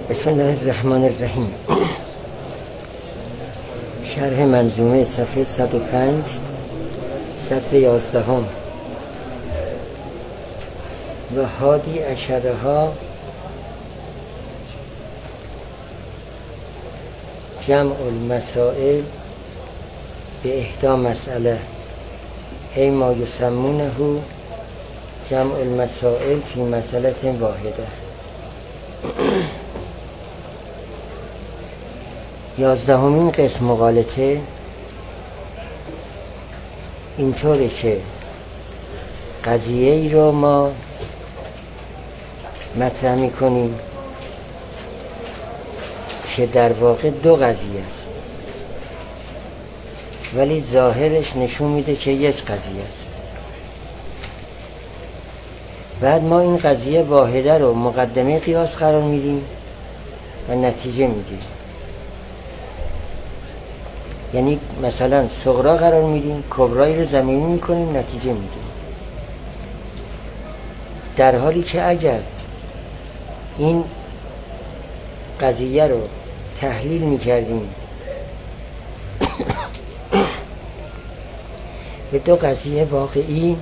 بسم الله الرحمن الرحیم. شرح منظومه صفحه 105 سطر 11 و هادی اشره ها جمع المسائل به احدى مسئله ای ما یسمونه جمع المسائل فی مسئله واحده. 11مین قسم مغالطه اینطوره که قضیه ای رو ما مطرح میکنیم که در واقع دو قضیه است، ولی ظاهرش نشون میده که یک قضیه است. بعد ما این قضیه واحده رو مقدمه قیاس قرار میدیم و نتیجه میدیم. یعنی مثلا صغرا قرار میدیم، کبرایی رو زمینی میکنیم، نتیجه میدیم. در حالی که اگر این قضیه رو تحلیل میکردیم به دو قضیه واقعی،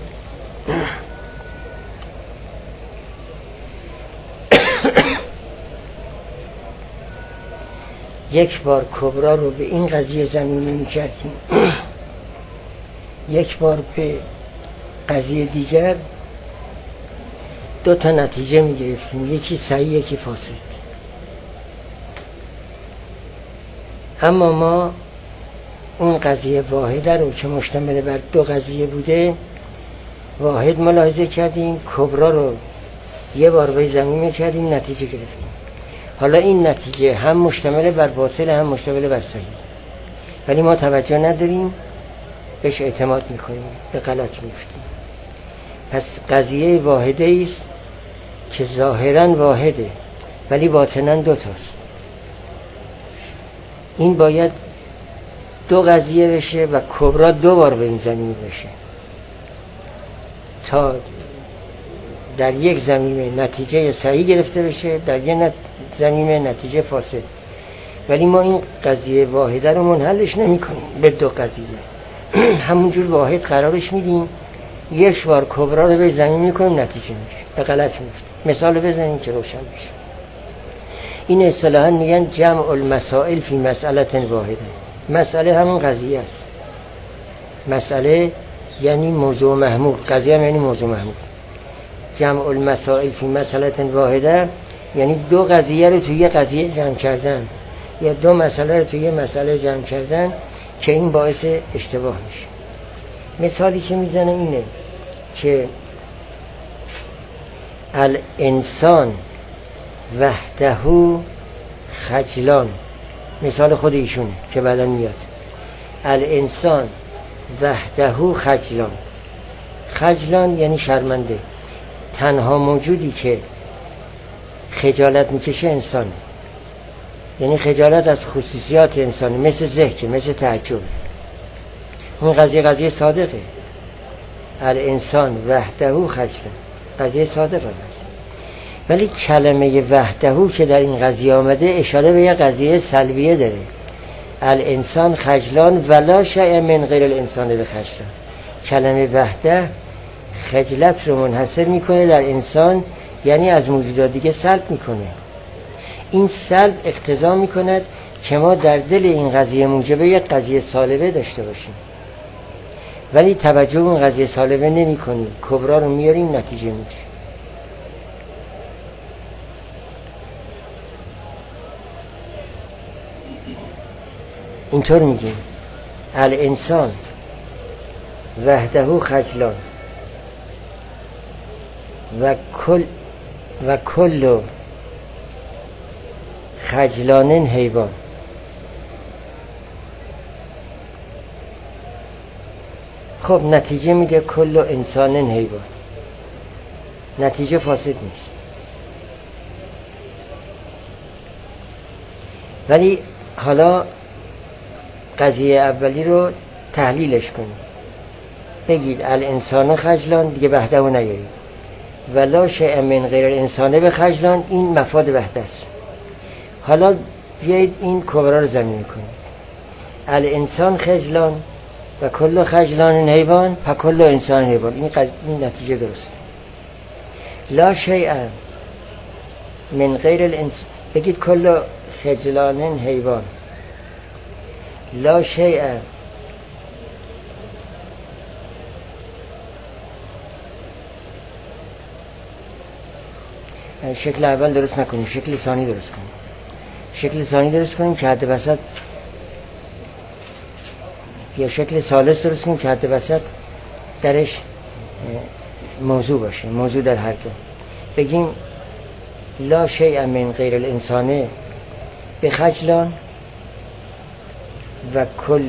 یک بار کبرا رو به این قضیه زمینی میکردیم، یک بار به قضیه دیگر، دو تا نتیجه میگرفتیم، یکی صحیح یکی فاسد. اما ما اون قضیه واحده رو که مشتمل بر دو قضیه بوده واحد ملاحظه کردیم، کبرا رو یه بار به زمین میکردیم، نتیجه گرفتیم. حالا این نتیجه هم مشتمل بر باطل هم مشتمل بر صحیح، ولی ما توجه نداریم، بهش اعتماد میکنیم، به غلط میفتیم. پس قضیه واحده است که ظاهرا واحده ولی باطنا دو تاست. این باید دو قضیه بشه و کبرا دو بار به این زمین بشه تا در یک زمینه نتیجه صحیح گرفته بشه، در یک زمینه نتیجه فاسد. ولی ما این قضیه واحده رو منحلش نمی کنیم به دو قضیه، همونجور واحد قرارش میدیم، یک بار کبرا رو به زمین میکنیم، نتیجه میگیریم، به غلط میفتیم. مثال بزنیم که روشن بشه. این اصطلاحاً میگن جمع المسائل فی مسئله واحده. مسئله همون قضیه است. مسئله یعنی موضوع محمول، قضیه یعنی موضوع محمول. جمع المسائل فی مسئله واحده یعنی دو قضیه رو توی یه قضیه جمع کردن یا دو مسئله رو توی یه مسئله جمع کردن که این باعث اشتباه میشه. مثالی که میزنه اینه که الانسان وحده خجلان، مثال خود ایشونه که بعدا میاد. الانسان وحده خجلان. خجلان یعنی شرمنده. تنها موجودی که خجالت میکشه انسانه، یعنی خجالت از خصوصیات انسانه، مثل ضحک، مثل تعجب. اون قضیه صادقه. الانسان وحده خجلان، قضیه صادقه است. ولی کلمه وحده که در این قضیه آمده اشاره به یه قضیه سلبیه داره. الانسان خجلان ولا شیء من غیر الانسان بخجلان. کلمه وحده خجلت رو منحصر میکنه در انسان، یعنی از موجودات دیگه سلب میکنه. این سلب اقتضا میکند که ما در دل این قضیه موجب یک قضیه سالبه داشته باشیم، ولی توجه به اون قضیه سالبه نمی کنیم، کبرا رو میاریم، نتیجه میگیریم. اینطور میگیم الانسان وحده خجلان و کل خجلان حیوان. خب نتیجه میده کل انسان حیوان، نتیجه فاسد نیست. ولی حالا قضیه اولی رو تحلیلش کنید. بگید الانسان خجلان، دیگه وحده رو نیارید. ولا شیء من غیر الانسان بخجلان، این مفاد وحده است. حالا بیایید این کبرا رو زمین کنید. الانسان خجلان و کل خجلان حیوان فکل انسان حیوان. این نتیجه درسته. لا شیء من غیر الانسان، بگید کل خجلان حیوان. لا شیء شکل اول درست نکنیم، شکل ثانی درست کنیم. شکل ثانی درست کنیم که حد وسط، یا شکل ثالث درست کنیم که حد وسط درش موضوع باشه، موضوع در هر دو. بگیم لا شیء من غیر الانسان بخجلان و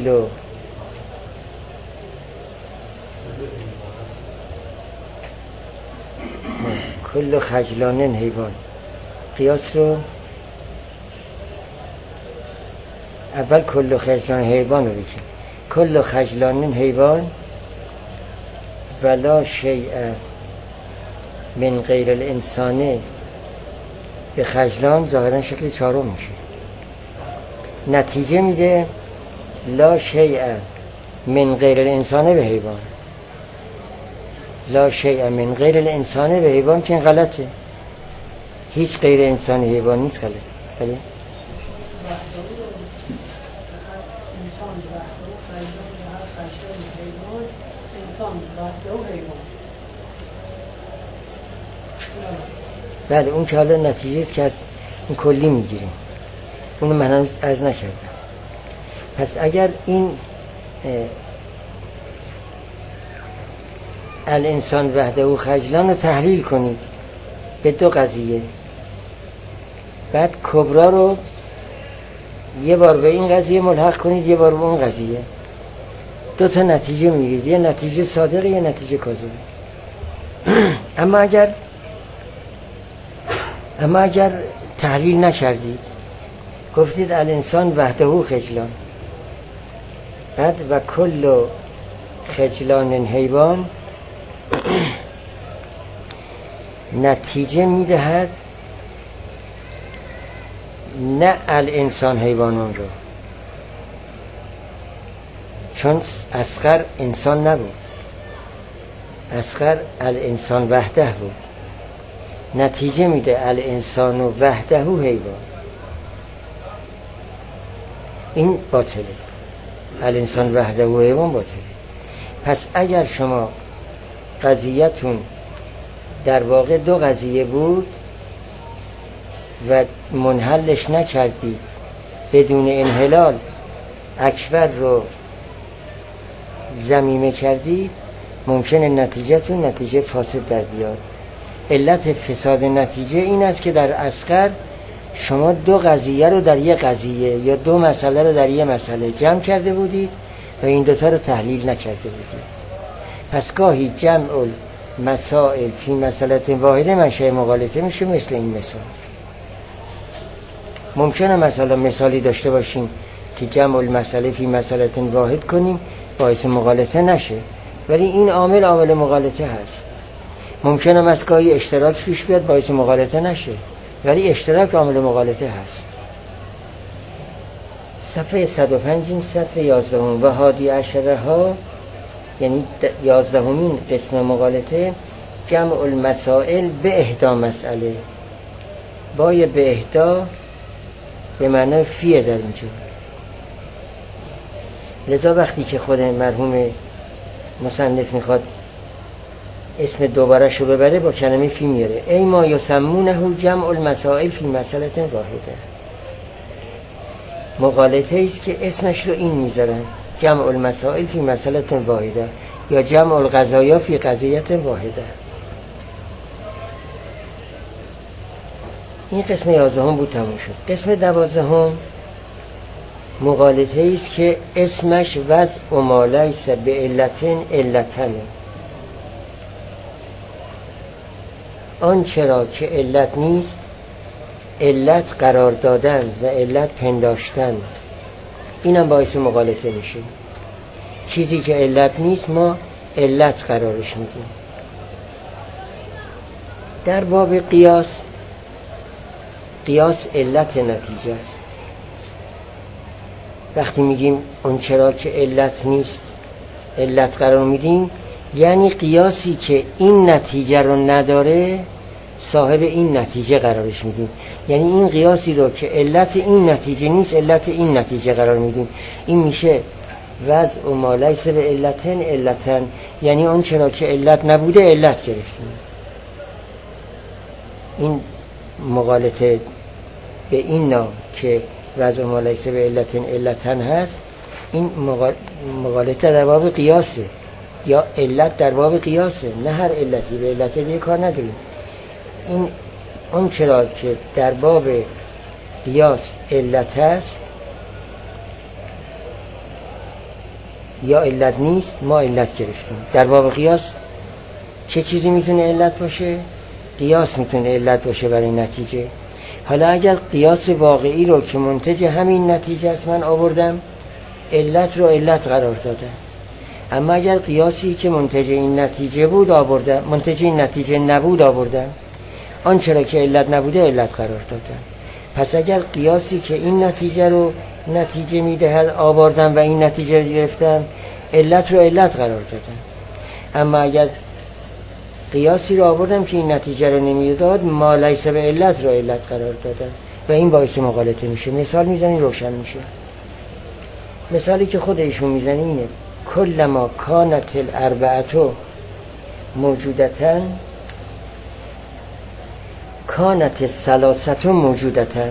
کل خجلان حیوان. قیاس رو اول کل خجلان حیوان رو بگیم. کل خجلان حیوان ولا شیء من غیر الانسان به خجلان ظاهرا شکل چهارم میشه. نتیجه میده لا شیء من غیر الانسان به حیوان. لا شیء من غیر الانسان به حیوان که این غلطه. هیچ غیر انسان حیوان نیست، غلطه. بله بله اون که حالا نتیجه است که از این کلی میگیریم، اونو من هنوز عرض نکردم. پس اگر این الانسان وحده خجلان رو تحلیل کنید به دو قضیه، بعد کبرا رو یه بار به این قضیه ملحق کنید، یه بار به اون قضیه، دو تا نتیجه میگیرید، یه نتیجه صادقه، یه نتیجه کاذبه. اما اگر تحلیل نکردید، گفتید الانسان وحده خجلان، بعد و کل خجلان حیوان، نتیجه میدهد نه الانسان حیوانان رو، چون اصغر انسان نبود، اصغر الانسان وحده بود. نتیجه میده الانسان وحده حیوان. این باطله، الانسان وحده حیوان باطله. پس اگر شما قضیتون در واقع دو قضیه بود و منحلش نکردید، بدون انحلال اکبر رو ضمیمه کردید، ممکنه نتیجهتون نتیجه فاسد در بیاد. علت فساد نتیجه این است که در اصغر شما دو قضیه رو در یک قضیه یا دو مسئله رو در یک مسئله جمع کرده بودید و این دوتا رو تحلیل نکرده بودید. پس گاهی جمع مسائل فی مسئله واحده منشأ مغالطه میشه. مثل این مثال ممکنه مثلا مثالی داشته باشیم که جمع المسئله فی مسئله واحد کنیم باعث مغالطه نشه، ولی این عامل مغالطه هست. ممکنه مسگاهی اشتراک پیش بیاد باعث مغالطه نشه، ولی اشتراک عامل مغالطه هست. صفحه 105 سطر 11 و هادی عشره ها، یعنی 11مین قسم مغالطه، جمع المسائل به احدا مسئله. بای به احدا به معنی فیه در اینجا. لذا وقتی که خود مرحوم مصنف میخواد اسم دوبارش رو ببره با کلمه فی میاره. ای ما یسمونه جمع المسائل فی مسئله واحده. مغالطه است که اسمش رو این میذارن، جمع المسائل فی مسئله واحده یا جمع القضایا فی قضیه واحده. این قسم 11 بود تموم شد. قسم 12 مغالطه است که اسمش وضع ما لیس به علتن علتن، آن چرا که علت نیست علت قرار دادن و علت پنداشتن. اینم باعث مغالطه میشه. چیزی که علت نیست ما علت قرارش میدیم. در باب قیاس قیاس علت نتیجه است. وقتی میگیم اون چرا که علت نیست علت قرار میدیم، یعنی قیاسی که این نتیجه رو نداره صاحب این نتیجه قرارش میدیم. یعنی این قیاسی رو که علت این نتیجه نیست علت این نتیجه قرار میدیم. این میشه وضع ما لیس به علتن علتن، یعنی اون چرا که علت نبوده علت گرفتیم. این مغالطه به این نام که وضع ما لیس به علتن علتن هست، این مغالطه در باب قیاسه یا علت در باب قیاسه، نه هر علتی به علت دیگه کار نداریم. این اون چرا که در باب قیاس علت است یا علت نیست ما علت گرفتیم. در باب قیاس چه چیزی میتونه علت باشه؟ قیاس میتونه علت باشه برای نتیجه. حالا اگر قیاس واقعی رو که منتج همین نتیجه است من آوردم، علت رو علت قرار دادم. اما اگر قیاسی که منتج این نتیجه بود آوردم، منتج این نتیجه نبود آوردم، آن چرا که علت نبوده علت قرار دادم. پس اگر قیاسی که این نتیجه رو نتیجه میدهد آوردم و این نتیجه رو گرفتم، علت رو علت قرار دادم. اما اگر قیاسی رو آوردم که این نتیجه رو نمیداد، ما لیس به علت رو علت قرار دادم و این باعث مغالطه میشه. مثال میزنیم روشن میشه. مثالی که خود ایشون میزنه اینه: کلما کانت الاربعه موجودتن کانت الثلاثه موجودتن.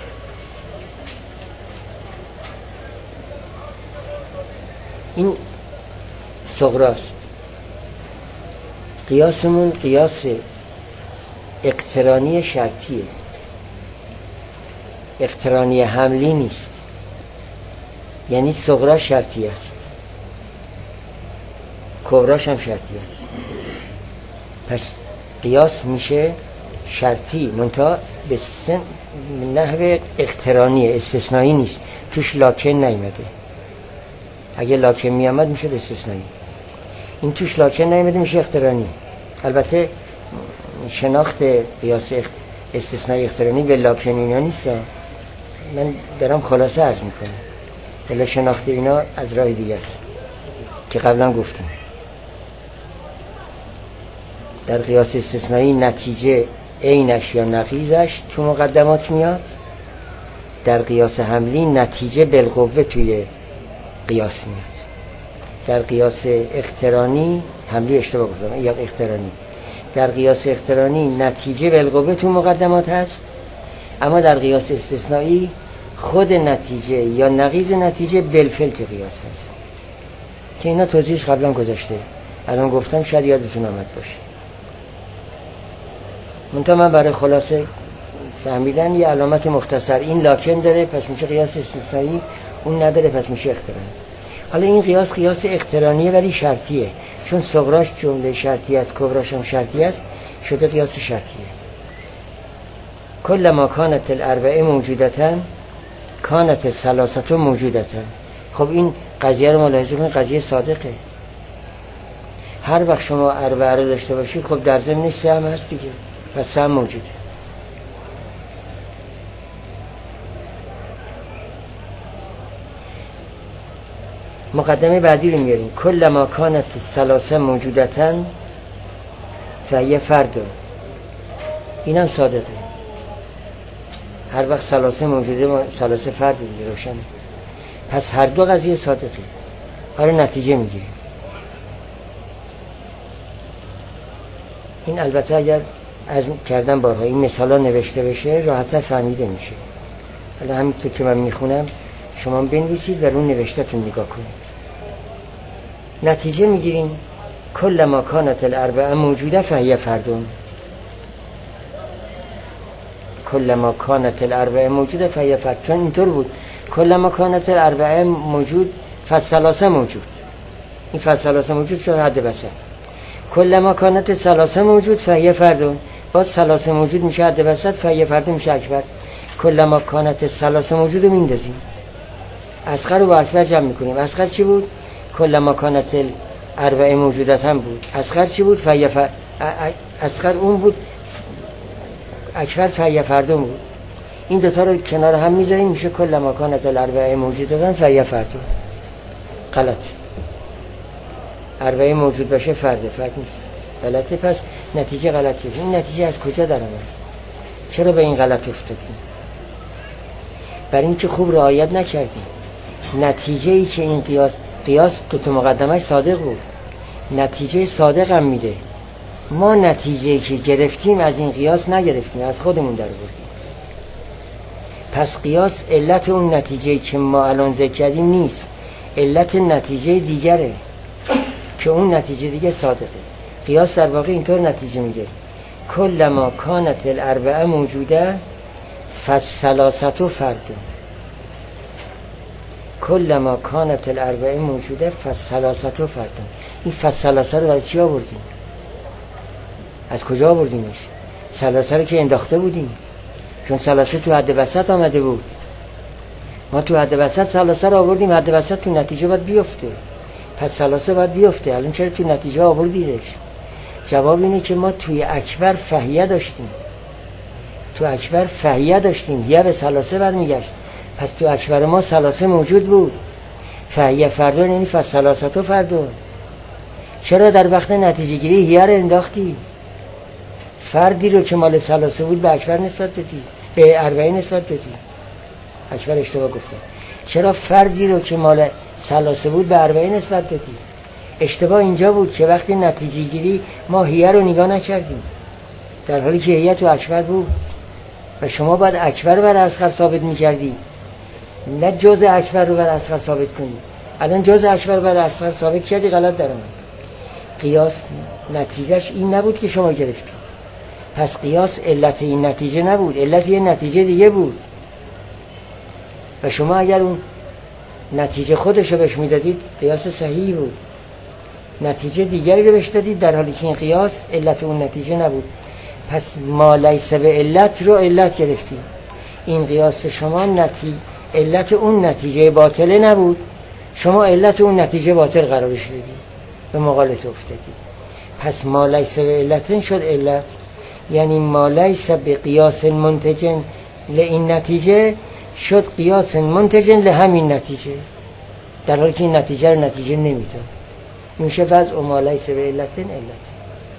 این صغراست. قیاسمون قیاس اقترانی شرطیه، اقترانی حملی نیست. یعنی صغرا شرطی است، کبراش هم شرطی است. پس قیاس میشه شرطی منتها به نحو اقترانی، استثنایی نیست، توش لاکن نیامده. اگه لاکن میامد میشه استثنایی، این توش لاکن نیامده میشه اقترانی. البته شناخت قیاس استثنایی اقترانی به لاکن اینا نیست، من دارم خلاصه عرض میکنم. ولی شناخت اینا از راه دیگه است که قبلا گفتم. در قیاس استثنایی نتیجه عینش یا نقیضش تو مقدمات میاد. در قیاس حملی نتیجه بالقوه توی قیاس میاد. در قیاس اقترانی حملی اشتباه گفتم یا اقترانی، در قیاس اقترانی نتیجه بالقوه تو مقدمات هست، اما در قیاس استثنایی خود نتیجه یا نقیض نتیجه بالفعل تو قیاس هست که اینا توضیحش قبلا گذاشته. الان گفتم شاید یادتون آمد باشه. منتها من برای خلاصه فهمیدن یه علامت مختصر: این لاکن داره پس میشه قیاس استثنایی، اون نداره پس میشه اقترانی. حالا این قیاس اقترانیه ولی شرطیه، چون صغراش جمله شرطی است، کبراش هم شرطی است، شده قیاس شرطیه. کلما کانت الاربعه موجودتن کانت الثلاثه موجودتن. خب این قضیه رو ملاحظه کنید، قضیه صادقه. هر وقت شما اربعه رو داشته باشید خب در ضمنش سه هم هست دیگه، پس سه هم موجوده. مقدمه بعدی رو میاریم: کلما کانت الثلاثه موجودتن فهی فرد. اینم صادقه. هر وقت ثلاثه موجوده ثلاثه فرد دیگه، روشنه. پس هر دو قضیه صادقه. حالا نتیجه میگیریم. این البته اگر از کردن بارها این مثالا نوشته بشه راحت‌تر فهمیده میشه. حالا همینطور که من میخونم شما بنویسید و رو نوشته‌تون نگاه کنید. نتیجه میگیریم: کلما کانت الاربعه موجوده فهی فردون. کلما کانت الاربعه موجوده فهی فرد، چون اینطور بود: کلما کانت الاربعه موجود فالثلاثه موجود. این فالثلاثه موجود شد حد وسط. کلما کانت ثلاثه موجود فهی فردون، باز ثلاثه موجود میشه حد وسط، فهی فردون میشه اکبر. کلما کانت ثلاثه موجود رو میندازیم، اصغر رو با اکبر جمع میکنیم. اصغر چی بود؟ کلما کانت الاربعه موجودت هم بود. اصغر چی بود؟ اصغر اون بود، اکبر فهی فردون بود. این دوتا رو کنار هم میذاریم میشه کل ما کانت الاربعه موجودتن فهی فرد. غلط. اربعه موجود باشه فرد نیست. غلطه. پس نتیجه غلطه. این نتیجه از کجا در آمد؟ چرا به این غلط افتادیم؟ برای اینکه خوب رعایت نکردیم. نتیجه ای که این قیاس دو مقدمش صادق بود، نتیجه صادق هم میده. ما نتیجه ای که گرفتیم از این قیاس نگرفتیم، از خودمون در آوردیم. پس قیاس علت اون نتیجه ای که ما الان ذکر کردیم نیست، علت نتیجه دیگره که اون نتیجه دیگه صادقه. قیاس در واقع اینطور نتیجه میده: کل ما کانت الاربعه موجوده فالثلاثه فرد. کل ما کانت الاربعه موجوده فالثلاثه فرد. این فالثلاثه رو برای چی آوردیم؟ از کجا آوردیمش؟ ثلاثه رو که انداخته بودیم، چون ثلاثه تو حد وسط آمده بود. ما تو حد وسط ثلاثه رو آوردیم، حد وسط تو نتیجه باید بیفته، پس ثلاثه باید بیفته. الان چرا تو نتیجه آوردیدش؟ جواب اینه که ما توی اکبر فهیه داشتیم، تو اکبر فهیه داشتیم، یه به ثلاثه برمیگشت. پس تو اکبر ما ثلاثه موجود بود، فهیه فردون، یعنی فالثلاثه فردون. چرا در وقت نتیجه گیری هیه رو انداختی؟ فردی رو که مال ثلاثه بود به اکبر نسبت دادی، به اربعه نسبت دادی. اکبر اشتباه گفتم. چرا فردی رو که مال ثلاثه بود به اربعه نسبت دادی؟ اشتباه اینجا بود که وقتی نتیجه گیری ما هیه رو نگاه نکردیم، در حالی که هیه تو اکبر بود و شما باید اکبر بر اصغر ثابت میکردی، نه جز اکبر رو بر اصغر ثابت کنی. الان جز اکبر بر اصغر ثابت کردی، غلط در اومد. قیاس نتیجهش این نبود که شما گرفتید. پس قیاس علت این نتیجه نبود، علت یه نتیجه دیگه بود و شما اگر اون نتیجه خودش رو بهش میدادید قیاس صحیحی بود. نتیجه دیگری رو بهش دادید در حالی که این قیاس علت اون نتیجه نبود. پس ما لیس به علت رو علت گرفتید. این قیاس شما علت اون نتیجه باطله نبود، شما علت اون نتیجه باطل قرارش دادید، به مقالط افتادید. پس ما لیس به علت شد علت، یعنی ما لیس به قیاس منتجن لئین نتیجه شد قیاس منتجن لهمین نتیجه، در حالی که این نتیجه رو نتیجه نمیداد. میشه وضع ما لیس به علت علت.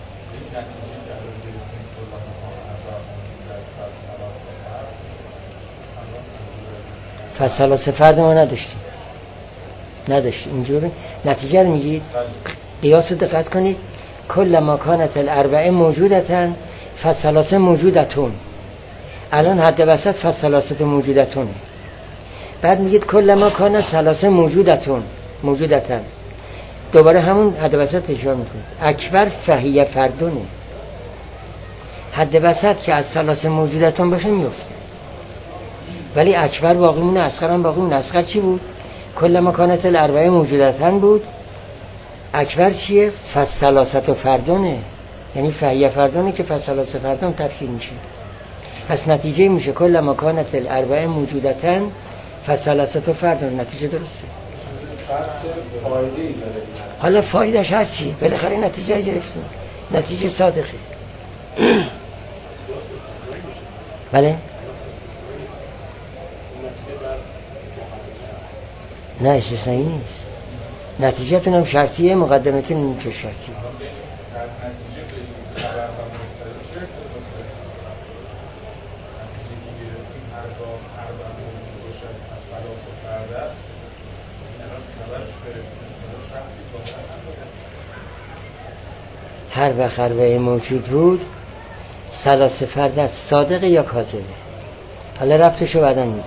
فالثلاثه فرد ما نداشتیم اینجوری نتیجه رو میگید. قیاس رو دقت کنید: کل ما کانت الاربعه موجودتن فالثلاثه موجودتون. الان حد وسط فالثلاثه موجودتون، بعد میگید کل ما کانت ثلاثه موجودتن، دوباره همون حد وسط اشاره میکنید. اکبر فهیه فردونه، حد وسط که از ثلاثه موجودتون باشه میفته، ولی اکبر باقی مونه، اصغر هم باقی مونه. اصغر چی بود؟ کل ما کانت الاربعه موجودتن بود. اکبر چیه؟ فالثلاثه فردونه، یعنی فهیه فردونه که فالثلاثه فردون تفسیر میشه. پس نتیجه میشه کل ما کانت الاربعه موجودتن فالثلاثه فردون. نتیجه درسته. حالا فایدهش هر چی، بالاخره نتیجه رو گرفتیم، نتیجه صادقه. بله؟ نه استثنایی نیست. نتیجهتون هم شرطیه، مقدمتون این چه شرطیه؟ هر وقت اربعه موجود بود ثلاثه فرد است، صادقه یا کاذبه؟ حالا ربطشو بعداً میدیم.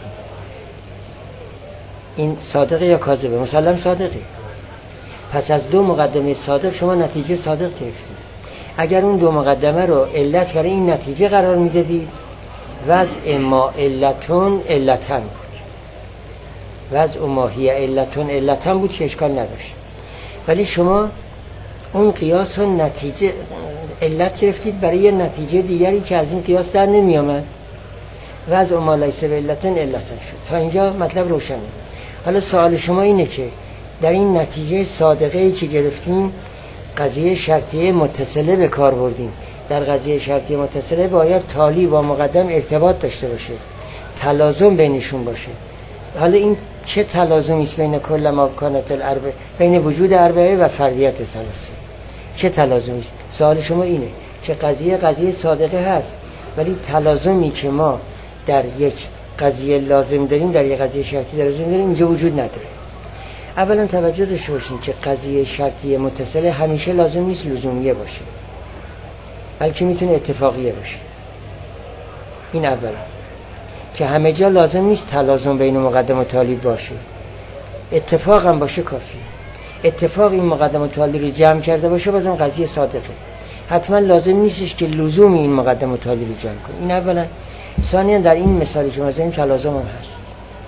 این صادقه یا کاذبه؟ مسلم صادقه. پس از دو مقدمه صادق شما نتیجه صادق گرفتید. اگر اون دو مقدمه رو علت برای این نتیجه قرار میدادید، وضع ما علتون علتن بود، وضع ما هی علتون علتن بود که اشکال نداشت. ولی شما اون قیاس و نتیجه علت گرفتید برای یه نتیجه دیگری که از این قیاس در نمی آمد. وضع ما لیس به علتن علتن شد. تا اینجا مطلب روشنه. حالا سوال شما اینه که در این نتیجه صادقه‌ای که گرفتیم قضیه شرطیه متصله به کار بردیم. در قضیه شرطیه متصله باید تالی با مقدم ارتباط داشته باشه. تلازم بینشون باشه. حالا این چه تلازمی است بین کل ما کانت الاربعه، بین وجود اربعه و فردیت ثلاثه؟ چه تلازمی است؟ سوال شما اینه که قضیه صادقه هست، ولی تلازمی که ما در یک قضیه لازم داریم در یک قضیه شرطی لازم داریم اینجا وجود نداره. اولا توجه داشته باشین که قضیه شرطی متصله همیشه لازم نیست لزومیه باشه، بلکه میتونه اتفاقیه باشه. این اولا که همه جا لازم نیست تلازم بین مقدم و تالی باشه، اتفاق هم باشه کافیه. اتفاق این مقدم و تالی رو جمع کرده باشه بازم قضیه صادقه. حتما لازم نیستش که لزوم این مقدم و تالی رو جمع کنه. این اولا. ثانیا در این مثالی که ما زدیم تلازم هم هست.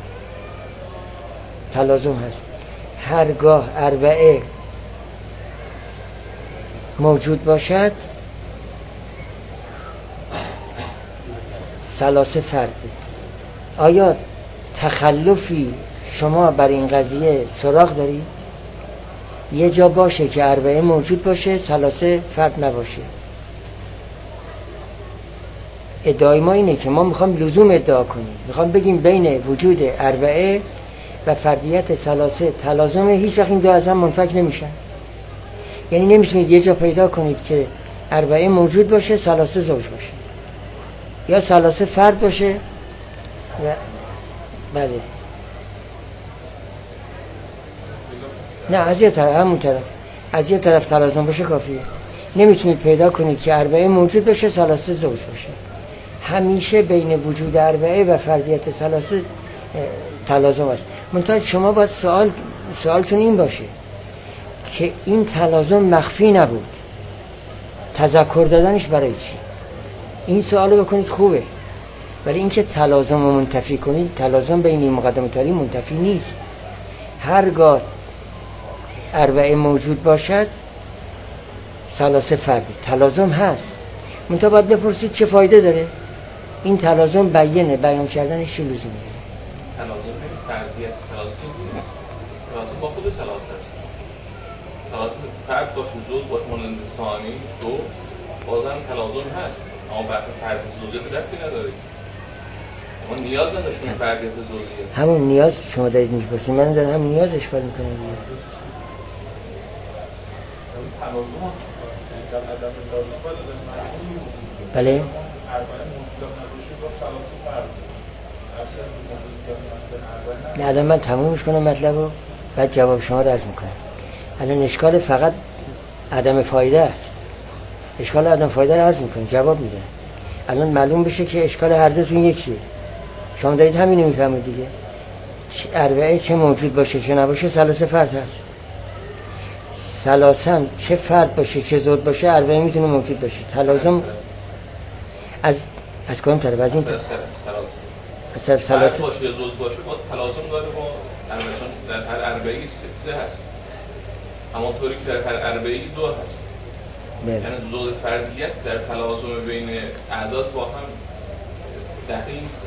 تلازم هست. هرگاه اربعه موجود باشد ثلاثه فرده. آیا تخلفی شما برای این قضیه سراغ دارید؟ یه جا باشه که اربعه موجود باشه ثلاثه فرد نباشه. ادعای ما اینه که ما میخوام لزوم ادعا کنیم، میخوام بگیم بین وجود اربعه و فردیت ثلاثه تلازمه، هیچ وقت این دو از هم منفک نمیشن. یعنی نمیتونید یه جا پیدا کنید که اربعه موجود باشه ثلاثه زوج باشه، یا ثلاثه فرد باشه و بله نه از یه طرف همون طرف از یه طرف تلازم باشه کافیه. نمیتونید پیدا کنید که اربعه موجود باشه ثلاثه زوج باشه. همیشه بین وجود اربعه و فردیت ثلاثه تلازم است. منتها شما باید سوالتون این باشه که این تلازم مخفی نبود، تذکر دادنش برای چی؟ این سوالو بکنید خوبه. ولی اینکه تلازم رو منتفی کنید، تلازم بین این مقدم و تالی منتفی نیست. هرگاه اربعه موجود باشد ثلاثه فردی تلازم هست. منتها باید بپرسید چه فایده داره این تلازم؟ بیان کردنش چه لزومی داره؟ تلازم فردیت ثلاثه نیست، تلازم با خود ثلاثه است. ثلاثه فرد باشه زوج باشه مانند ثانی دو بازم تلازم هست، اما بحث فردیت زوجیت ربطی نداره. ما نیاز نداشتیم فردیت زوجیت. همون نیاز شما دارید میپرسید، من دارم هم نیاز اشکال میکنم. بله نه الان من تمومش کنم مطلب رو بعد جواب شما رو عرض میکنم. الان اشکال فقط عدم فایده است. اشکال عدم فایده رو عرض میکنم، جواب میده. الان معلوم بشه که اشکال هر دوتون یکیه. شما دارید همینو میفهمید دیگه. اربعه چه موجود باشه چه نباشه ثلاثه فرد هست. ثلاثه چه فرد باشه چه زوج باشه اربعه میتونه موجود باشه. تلازم از کدوم طرف؟ از این طرف. ثلاثه باشه یا زوج باشه باز تلازم داره با اربعه، در هر اربعه سه هست، اما طوری که در هر اربعه دو هست. یعنی زوج فردیت در تلازم بین اعداد با هم دقیق نیست.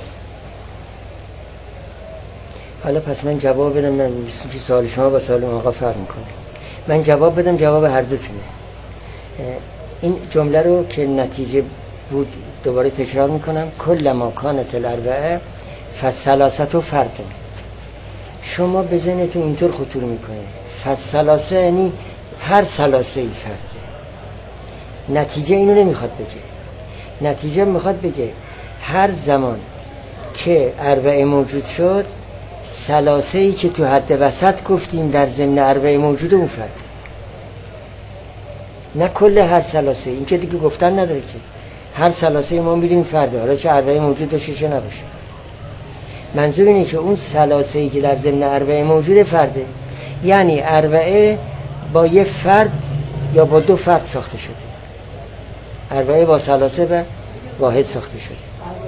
حالا پس من جواب بدم. من مثل که سوال شما با سوال آقا فرق میکنه. من جواب بدم، جواب هر دوتونه. این جمله رو که نتیجه بود دوباره تکرار میکنم. کل ما کانت الاربعه فالثلاثه فرد. شما به ذهنتون اینطور خطور میکنه فالثلاثه یعنی هر ثلاثه ای فرده. نتیجه اینو نمیخواد بگه. نتیجه میخواد بگه هر زمان که اربعه موجود شد ثلاثه ای که تو حد وسط گفتیم در ضمن اربعه موجوده اون فرد، نه کل هر ثلاثه. این که دیگه گفتن نداره که هر ثلاثه ما میریم فرده، حالا چه اربعه موجود باشه چه نباشه. منظور اینه که اون ثلاثه ای که در ضمن اربعه موجوده فرده، یعنی اربعه با یه فرد یا با دو فرد ساخته شده. اربعه با ثلاثه و واحد ساخته شده.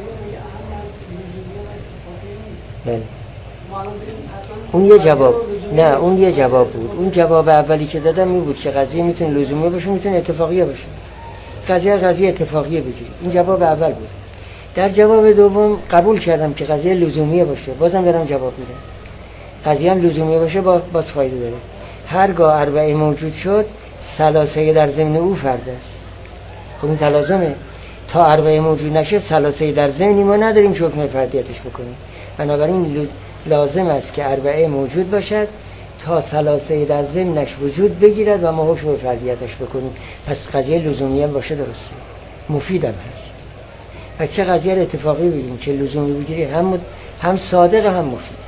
بله اون یه جواب. نه اون یه جواب بود. اون جواب اولی که دادم این بود که قضیه میتونه لزومی باشه میتونه اتفاقیه باشه. قضیه اتفاقیه بگیرید. این جواب اول بود. در جواب دوم قبول کردم که قضیه لزومیه باشه، بازم دارم جواب میدم. قضیه هم لزومیه باشه باز فایده داره. هرگاه اربعه موجود شد ثلاثه در ضمن او فرد است. خب این تلازمه. تا اربعه موجود نشه ثلاثه در ضمنی ما نداریم که حکم فردیتش بکنیم. بنابراین لازم است که اربعه موجود باشد تا ثلاثه در ضمنش وجود بگیرد و ما حکم فردیتش بکنیم. پس قضیه لزومی هم باشه درسته، مفیدم هست. و چه قضیه اتفاقی بگیم چه لزومی بگیری هم صادق هم مفیده.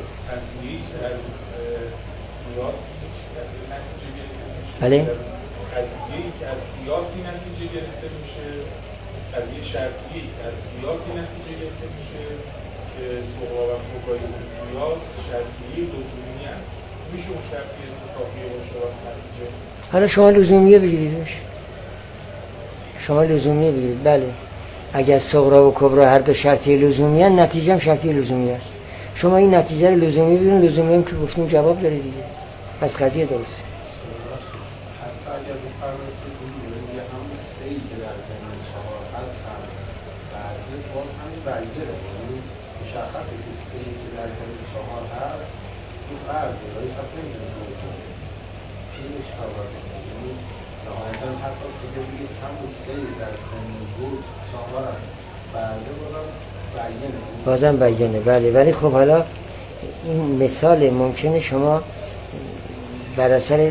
بله؟ قضیه‌ای که از قیاسی نتیجه گرفته میشه، قضیه شرطیه‌ای که از قیاسی نتیجه گرفته میشه که صغرا و فوقای قیاس شرطیه لزومی هست. میشه اون شرطیه اتفاقی باشه و نتیجه؟ حالا شما لزومیه بگیریدش، شما لزومیه بگیرید. بله اگر صغرا و کبرا هر دو شرطیه لزومی هست، نتیجه هم شرطیه لزومی است. شما این نتیجه رو لزومی بگیرید، لزومی هم که گفتیم جواب داره دیگه. پس قضیه درسته. اگر بفرمایید که یه همون سه‌ای که در ضمن 4 هست هم فرده باز همین بیانه، یعنی مشخصه که سه‌ای که در ضمن 4 هست این فرده ولی حتی نمیتونه زوج باشه. این چیکار باید بکنیم؟ یعنی نهایتاً حتی که بگید همون سه‌ای در ضمن زوج 4 هست فرده بازم بیانه. بله ولی خب حالا این مثال ممکنه شما بر اثر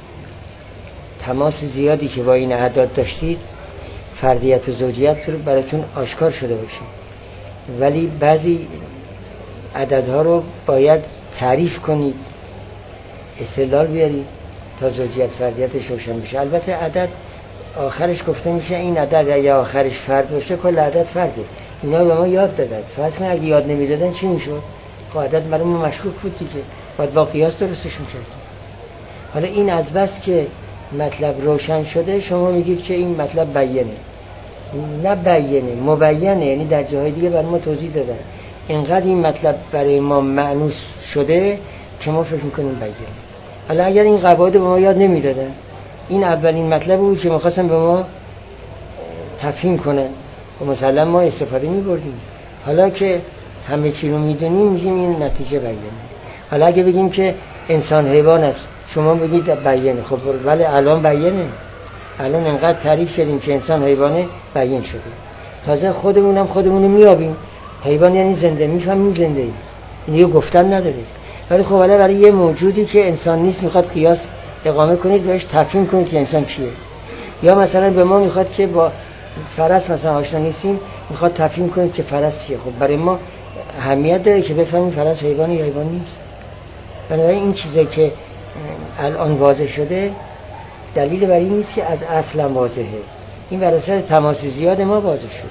تماس زیادی که با این اعداد داشتید فردیت و زوجیت رو براتون آشکار شده باشه، ولی بعضی عددها رو باید تعریف کنید، استدلال بیارید تا زوجیت فردیتش روشن بشه. البته عدد آخرش گفته میشه این عدد یا آخرش فرد باشه کل عدد فرده. اینا به ما یاد دادن. فرض کنید اگه یاد نمیدادن چی میشد؟ خب عدد برای ما مشکوک بود دیگه، باید با قیاس درستش می‌کردیم. حالا این از بس که مطلب روشن شده شما میگید که این مطلب بیانه. نه بیانه، مبینه، یعنی در جاهای دیگه برای ما توضیح دادن. اینقدر این مطلب برای ما مأنوس شده که ما فکر میکنیم بیانه. حالا اگر این قواعد به ما یاد نمیدادن، این اولین مطلب بود که میخواستن به ما تفهیم کنن و مثلا ما استفاده میبردیم. حالا که همه چی رو میدونیم میگیم این نتیجه بیانه. حالا اگه بگیم که انسان حیوان است شما بگید بیانه، خب ولی الان بیانه، الان انقدر تعریف کردیم که انسان حیوانه بیان شده. تازه خودمونو میابیم حیوان یعنی زنده، میفهمیم زنده ای، این دیگه گفتن نداره. ولی خب حالا برای یه موجودی که انسان نیست میخواد قیاس اقامه کنید بهش تفهیم کنید که انسان کیه. یا مثلا به ما میخواد که با فرس مثلا آشنا نیستیم میخواد تفهیم کنید که فرس چیه. خب برای ما اهمیت داره که بفهمیم فرس حیوانی یا حیوان نیست. بنابراین این چیزی که الان واضح شده دلیل بر این نیست که از اصلا واضحه، این بر اساس تماس زیاد ما واضح شده.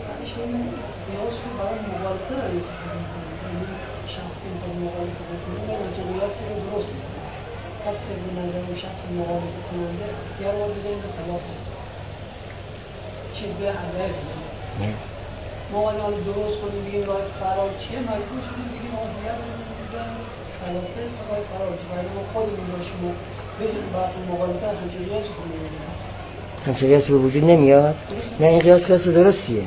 ما الان درست کنیم بگیم راه فرار چیه، مجبور شدیم بگیم آدمیه بگیم سلاسه راه فرار چیه، ولی ما خودمون باشیم و بدون بحث مقالطه همچه قیاس کنیم. همچه قیاس به وجود نمیاد؟ نه این قیاس درستیه.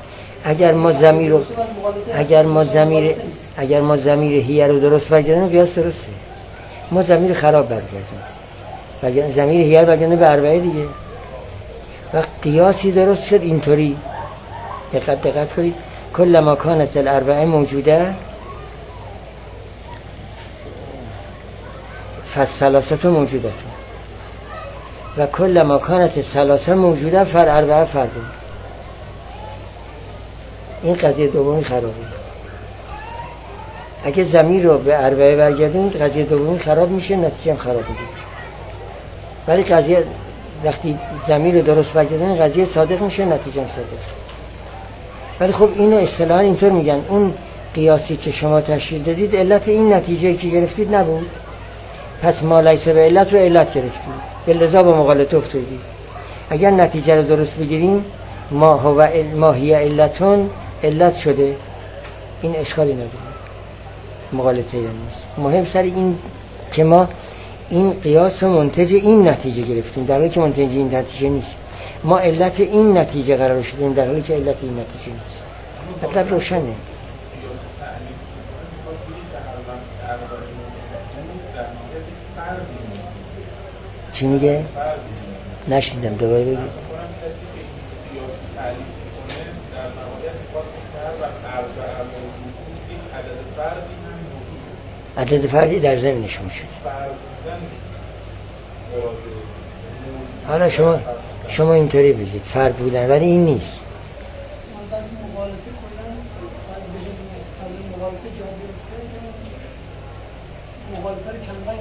اگر ما ضمیر هیه رو درست برگردیم قیاس درسته. ما ضمیر خراب برگردیم، ضمیر هیه رو برگردیم به اربعه دیگه و قیاسی درست شد اینطوری. دقت کنید کل ما کانت الاربعه موجوده فالثلاثه موجوده و کل ما کانت الثلاثه موجوده فالاربعه فرد. این قضیه دومی خرابه. اگه ضمیر رو به اربعه برگردیم قضیه دومی خراب میشه، نتیجه هم خراب میشه. ولی قضیه وقتی ضمیر رو درست برگردیم قضیه صادق میشه، نتیجه هم صادق. ولی خب اینو اصطلاحاً اینطور میگن اون قیاسی که شما تشریح دادید علت این نتیجه‌ای که گرفتید نبود، پس ما لیس به علت رو علت گرفتید، به لذا با مغالطه افتادید. اگر نتیجه رو درست بگیریم ما هی علتون علت شده، این اشکالی نداره، مغالطه نیست. مهم سر این که ما این قیاس رو منتج این نتیجه گرفتیم در حالی که منتج این نتیجه نیست. ما علت این نتیجه قرار شدیم در حالی که علت این نتیجه نیست. مطلب روشنه. چی میگه؟ نشنیدم، دوباره بگید. در نهایت خاص سر و عرض موجود یک عدد فردی هم موجود، عدد فردی در ذهنش موجود. حالا شما اینطوری بگید فرد بودن، ولی این نیست. بعضی مقالطه کنن فرد مقالطه جا گرفته مقالطه رو کمرنگ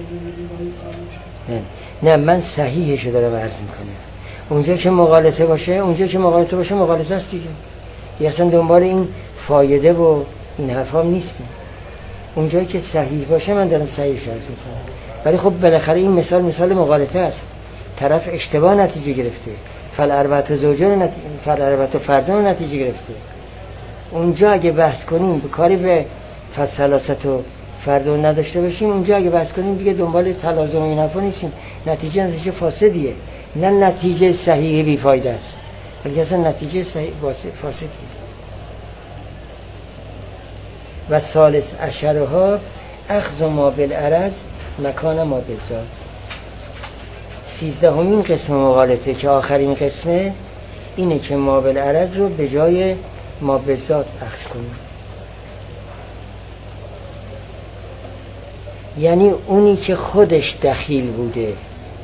جلوی نه من صحیحشو دارم عرض میکنم. اونجا که مقالطه باشه مقالطه است دیگه. اصلا دنبال این فایده و این حرفام نیستیم. اونجایی که صحیح باشه من دارم صحیحش عرض میکنم. ولی خب بالاخره این مثال مقالطه است. طرف اشتباه نتیجه گرفته. فالاربعة زوجون فالاربعة فردون نتیجه گرفته. اونجا اگه بحث کنیم به کاری به فالثلاثة و فردون نداشته باشیم، اونجا اگه بحث کنیم دیگه دنبال تلازم این حرفا نیستیم. نتیجه فاسدیه، نه نتیجه صحیح بی فایده است، بلکه اصلا نتیجه صحیح فاسدیه. و ثالث عشرها اخذ ما بالعرض مکان ما بالذات. 13مین قسم مقالطه که آخرین قسمه اینه که ما بالعرض رو به جای ما بالذات اخذ کنیم. یعنی اونی که خودش دخیل بوده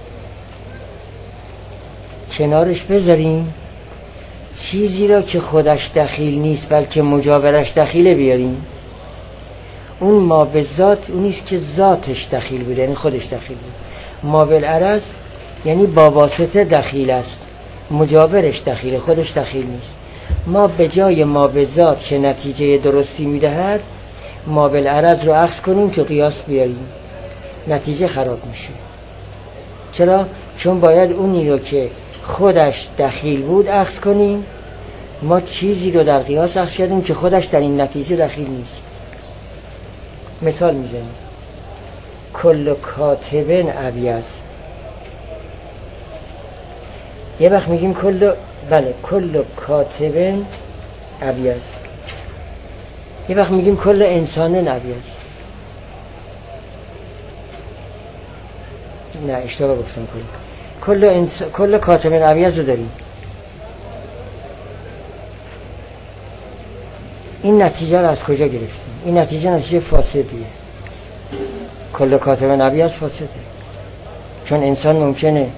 کنارش بذاریم، چیزی را که خودش دخیل نیست بلکه مجاورش دخیله بیاریم. اون ما به ذات اونیست که ذاتش دخیل بوده، یعنی خودش دخیل بود. ما بالعرض یعنی با واسطه دخیل است، مجاورش دخیله، خودش دخیل نیست. ما به جای ما به ذات که نتیجه درستی میدهد ما بالعرض رو اخذ کنیم که قیاس بیاریم، نتیجه خراب میشه. چرا؟ چون باید اونی رو که خودش دخیل بود اخذ کنیم. ما چیزی رو در قیاس اخذ کردیم که خودش در این نتیجه دخیل نیست. مثال میزنیم. کل کاتب ابیض. یه وقت میگیم کل کاتب ابیض، یه وقت میگیم کل انسان ابیض. نه اشتباه گفتم. کل کاتب ابیض رو داریم. این نتیجه رو از کجا گرفتیم؟ این نتیجه فاسدیه. کل کاتب ابیض فاسده، چون انسان ممکنه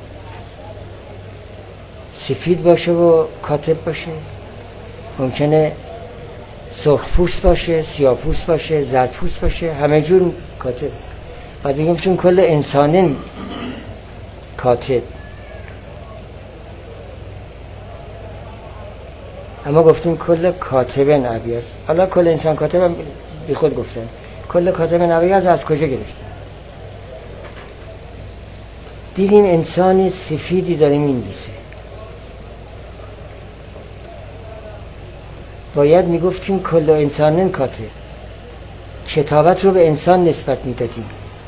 سفید باشه و کاتب باشه، ممکنه سرخ پوست باشه، سیاه پوست باشه، زرد پوست باشه، همه جور کاتب. بعد بگیم چون کل انسان کاتب. اما گفتیم کل کاتب ابیض. حالا کل انسان کاتب هم بی خود گفتن. کل کاتب ابیض از کجا گرفتیم؟ دیدیم انسان سفیدی داره می‌نویسه، باید میگفتیم کل انسان کاتب. کتابت رو به انسان نسبت میدادیم،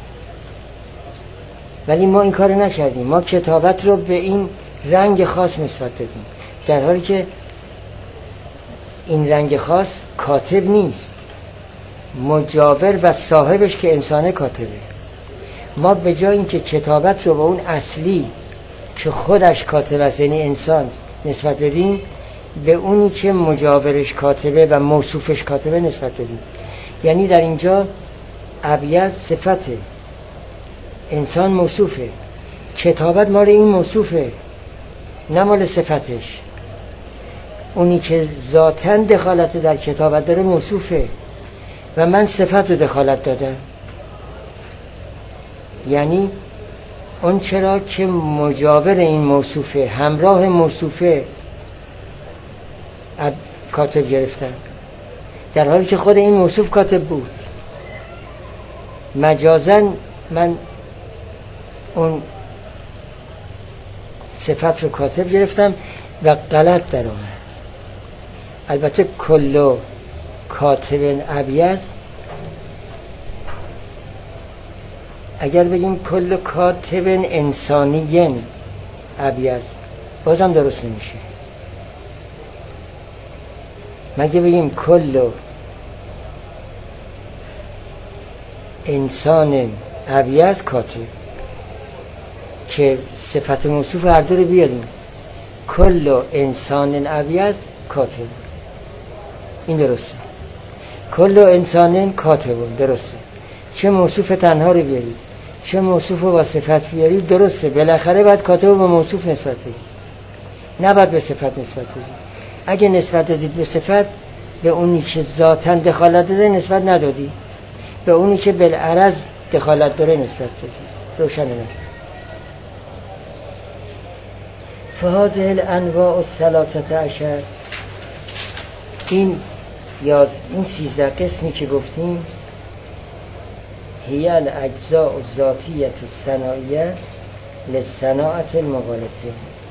ولی ما این کارو نکردیم. ما کتابت رو به این رنگ خاص نسبت دادیم، در حالی که این رنگ خاص کاتب نیست، مجاور و صاحبش که انسان کاتبه. ما به جای اینکه کتابت رو به اون اصلی که خودش کاتب است یعنی انسان نسبت بدیم، به اونی که مجاورش کاتبه و موصوفش کاتبه نسبت دادیم. یعنی در اینجا ابیض صفته، انسان موصوفه، کتابت مال این موصوفه نه مال صفتش. اونی که ذاتاً دخالت در کتابت داره موصوفه و من صفت رو دخالت دادم. یعنی اون چرا که مجاور این موصوفه، همراه موصوفه کاتب گرفتن، در حالی که خود این موصوف کاتب بود. مجازاً من اون صفت رو کاتب گرفتم و غلط در آمد. البته کل کاتب ابیض، اگر بگیم کل کاتب انسانی ابیض بازم درست نمیشه. مگه بگیم کل انسان ابیض کاتب، که صفت موصوف هر دو رو بیاریم. کل انسان ابیض کاتب. این درسته. کل انسان کاتب، درسته. چه موصوف تنها رو بیارید چه موصوف رو با صفت بیارید درسته. بالاخره باید کاتب رو به موصوف نسبت بدید، نه باید به صفت نسبت بدید. اگه نسبت دادید به صفت، به اونی که ذاتاً دخالت داره نسبت ندادید، به اونی که بالعرض دخالت داره نسبت دادید. روشن نکنید. فهذه الانواع الثلاثه عشر، این 13 قسمی که گفتیم، هی الاجزاء الذاتیه الصناعیه للصناعه المغالطه،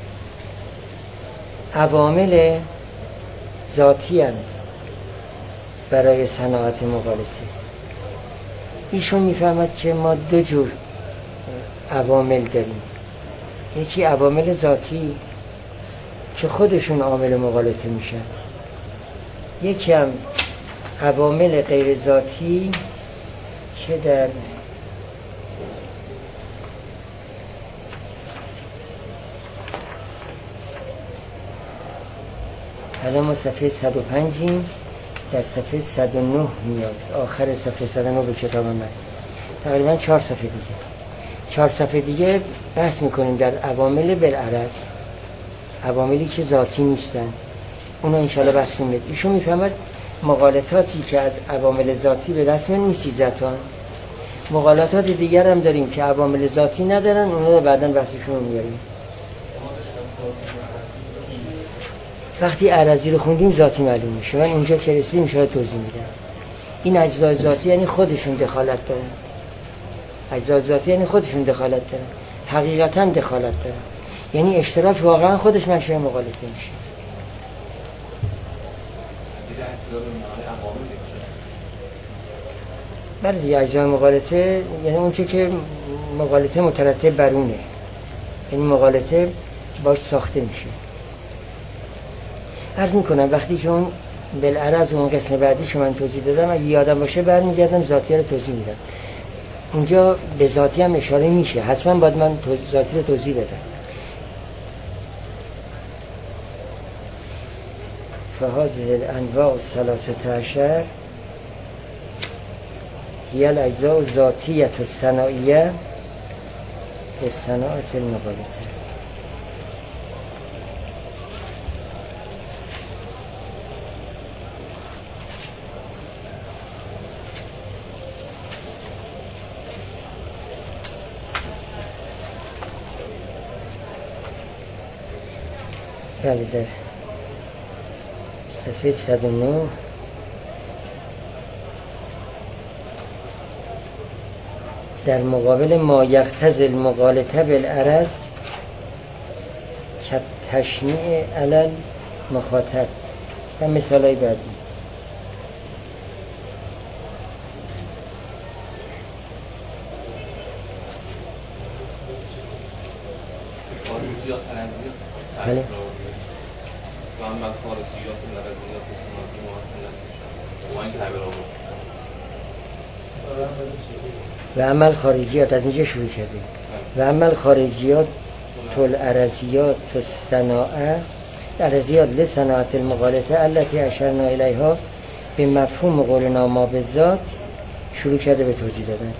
عوامل ذاتی اند برای صناعت مغالطه. ایشون میفهمد که ما دو جور عوامل داریم، یکی عوامل ذاتی که خودشون عامل مغالطه میشن، یکی هم عوامل غیر ذاتی که در الان ما صفحه 105 در صفحه 109 میاد، آخر صفحه 109 به کتاب من، تقریبا 4 صفحه دیگه. 4 صفحه دیگه بحث میکنیم در عوامل بالعرض، عواملی که ذاتی نیستن. اونو انشاءالله بحثون میاد. ایشون میفهمد مغالطاتی که از عوامل ذاتی به دست من این 13 تا، مغالطات دیگر هم داریم که عوامل ذاتی ندارن، اونو بعداً بحثشون رو میاریم. وقتی عرضی رو خوندیم ذاتی معلوم میشه. من اونجا که رسیدیم شاید توضیح میدم. این اجزای ذاتی یعنی خودشون دخالت دارن، اجزای ذاتی یعنی خودشون دخالت دارن، حقیقتاً دخالت دارن، یعنی اشتراک واقعا خودش منشأ مغالطه میشه. بله دیگه، اجزای مغالطه یعنی اون چه که مغالطه مترتب بر اونه، یعنی مغالطه باش ساخته میشه. عرض میکنم وقتی که اون بالعرض اون قسم بعدیشو من توضیح دادم، اگه یادم باشه برمیگردم ذاتی رو توضیح میدم. اونجا به ذاتی هم اشاره میشه، حتما باید من ذاتی رو توضیح بدم. فهذه الانواع الثلاثه عشر هي الاجزاء الذاتیه الصناعیه للصناعه المغالطه. بله، در صفحه 109 در مقابل ما یقتضی المغالطه بالعرض که تشنیع علل مخاطب و مثالای بعدی. بله. و عمل خارجیات از اینجا شروع کردیم. و عمل خارجیات طول عرضیات و صناعه عرضیات لصناعت المغالطه التي اشرنا الیها به مفهوم قولنا ما به ذات شروع کرده به توضیح دادن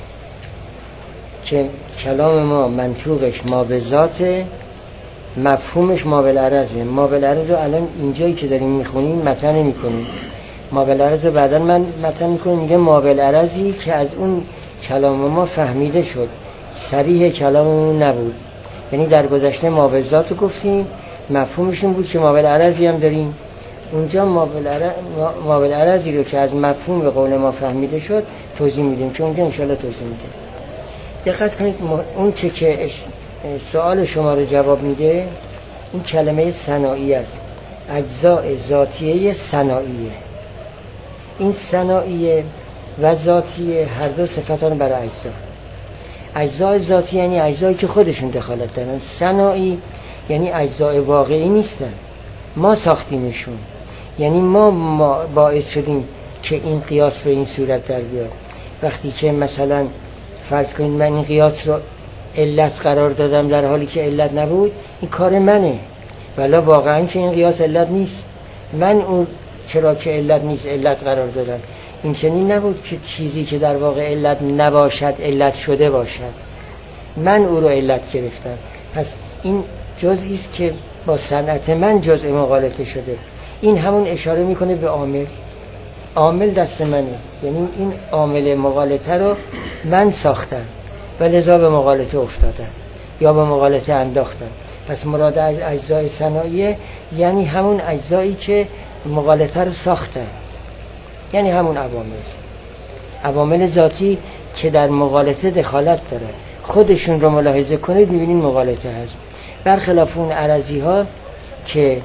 که کلام ما منطوقش ما به ذات، مفهومش ما بالعرضه. ما بالعرض رو الان اینجایی که داریم میخونیم مطرح نمی‌کنیم، ما بالعرض رو بعداً من مطرح می‌کنم، میگه ما بالعرضی که از اون کلام ما فهمیده شد، صریح کلاممون نبود. یعنی در گذشته ما به ذات رو گفتیم، مفهومشون بود که ما بالعرضی هم داریم. اونجا ما بالعرضی رو که از مفهوم به قول ما فهمیده شد توضیح میدیم که اونجا انشالله توضیح میدیم. دقت کنید، اون چه که سوال شما رو جواب میده این کلمه صناعی است، اجزاء ذاتیه صناعیه. این صناعیه و ذاتیه هر دو صفتان برای اجزا. اجزاء ذاتی یعنی اجزایی که خودشون دخالت دارن، صناعی یعنی اجزاء واقعی نیستن، ما ساختیمشون، یعنی ما باعث شدیم که این قیاس به این صورت در بیاد. وقتی که مثلا فرض کنید من این قیاس رو علت قرار دادم در حالی که علت نبود، این کار منه، ولی واقعا که این قیاس علت نیست، من اون چرا که علت نیست علت قرار دادم. این چنین نبود که چیزی که در واقع علت نباشد علت شده باشد، من او رو علت گرفتم. پس این جزئی است که با صنعت من جزء مغالطه شده. این همون اشاره میکنه به عامل دست منه، یعنی این عامل مغالطه رو من ساختم و لذا به مغالطه افتادم یا به مغالطه انداختم. پس مراد از اجزای صنایعه یعنی همون اجزایی که مغالطه رو ساختند، یعنی همون عوامل ذاتی که در مغالطه دخالت داره. خودشون رو ملاحظه کنید میبینید مغالطه هست، برخلاف اون عرضی ها که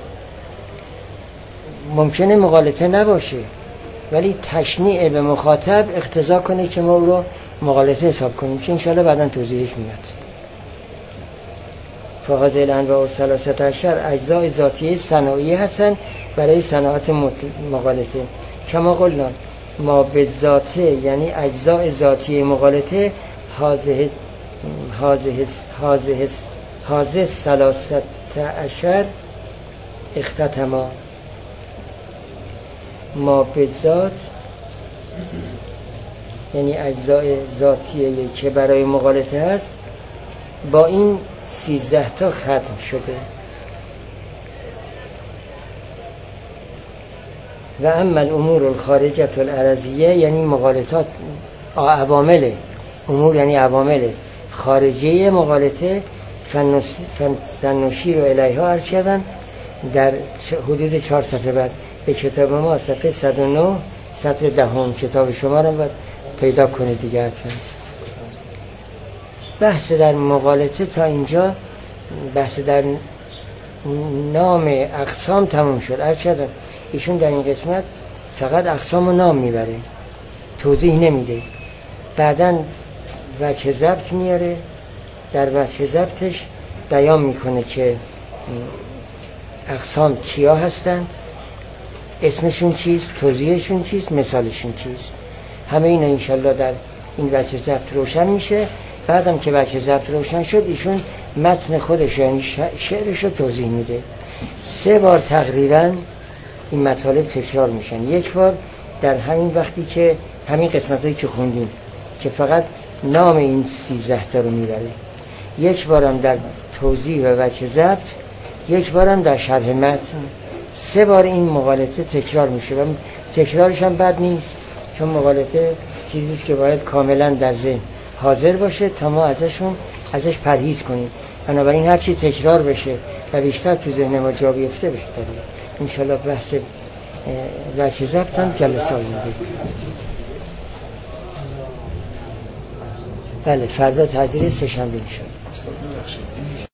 ممکنه مغالطه نباشه ولی تشنیع به مخاطب اقتضا کنه که ما او رو مغالطه حساب کنیم، که انشاءالله بعداً توضیحش میاد. فهذه الانواع الثلاثه عشر اجزای ذاتیه صنایعی هستن برای صناعت مغالطه. کما قلنا ما به ذاته یعنی اجزای ذاتی مغالطه هذه ثلاثه عشر اختتما. ما به ذات یعنی اجزای ذاتیه که برای مغالطه هست با این 13 تا ختم شده. و اما الامور الخارجه العرضیه یعنی مغالطات عوامل امور یعنی عوامل خارجی مغالطه فنشیر الیها عرض کردن در حدود 4 صفحه بعد به کتاب ما صفحه 109 صفحه 10 کتاب شما رو باید پیدا کنید دیگه. حتما بحث در مغالطه تا اینجا، بحث در نام اقسام تموم شد. عرض کردم ایشون در این قسمت فقط اقسام و نام میبره، توضیح نمیده. بعداً وجه ضبط میاره، در وجه ضبطش بیان میکنه که اقسام چیا هستند، اسمشون چیست، توضیحشون چیست، مثالشون چیست. همه اینا انشالله در این وجه ضبط روشن میشه. بعدم که وجه ضبط روشن شد ایشون متن خودش یعنی شعرش رو توضیح میده. 3 بار تقریبا این مطالب تکرار میشن. یک بار در همین وقتی که همین قسمتایی که خوندیم که فقط نام این 13 تا رو میبره، یک بارم در توضیح و وجه ضبط، یک بارم در شرح متن. 3 بار این مغالطه تکرار میشه و تکرارش هم بد نیست، چون مغالطه چیزیست که باید کاملا در ذهن حاضر باشه تا ما ازش پرهیز کنیم. بنابراین هر چی تکرار بشه و بیشتر تو ذهن ما جا بیفته بهتره. انشالله بحث وجه ضبط هم جلسه آینده. بله فردا تعطیل، سه‌شنبه انشالله.